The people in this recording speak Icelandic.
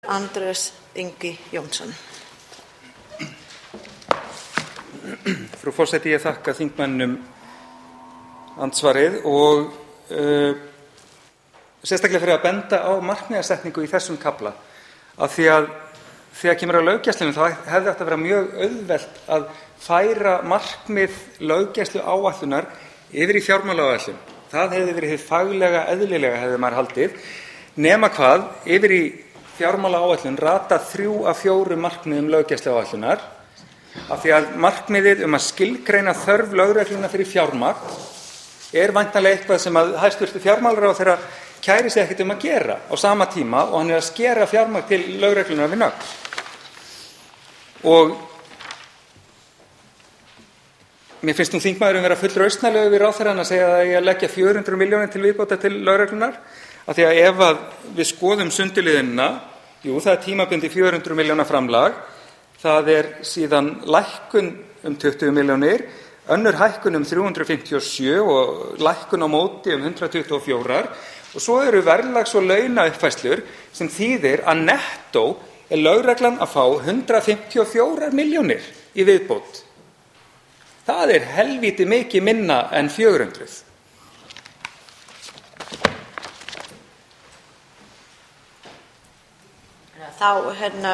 Andrés Ingi Jónsson. Frú forseti, ég þakka þingmönnum andsvarið og sérstaklega fyrir að benda á markmiðasetningu í þessum kafla, af því að þegar kemur að löggæslunni þá hefði átt að vera mjög auðvelt að færa markmið löggæsluáætlunar yfir í fjármálaáætlun. Það hefði verið hið faglega, eðlilega hefði maður haldið, nema hvað yfir í fjármálaáætlun rata 3 af 4 markmiðum löggæsluáætlunar, af því að markmiðið að skilgreina þörf lögreglunnar fyrir fjármagn væntanlega eitthvað sem að hæstv. Fjármálaráðherra kæri sig ekkert að gera á sama tíma og hann að skera fjármagn til lögreglunnar við nögl. Og mér finnst þingmaðurinn vera fullrausnarlegur við ráðherrann að segja að það eigi að leggja 400 milljónir til viðbótar til lögreglunnar, af því að ef við skoðum sundurliðunina, það er tímabundið 400 milljóna framlag, það er síðan lækkun 20 milljónir, önnur hækkun 357 og lækkun á móti 124 og svo eru verðlags- og launauppfærslur sem þýðir að nettó lögreglan að fá 154 milljónir í viðbót. Það er helvíti mikið minna en 400. Þá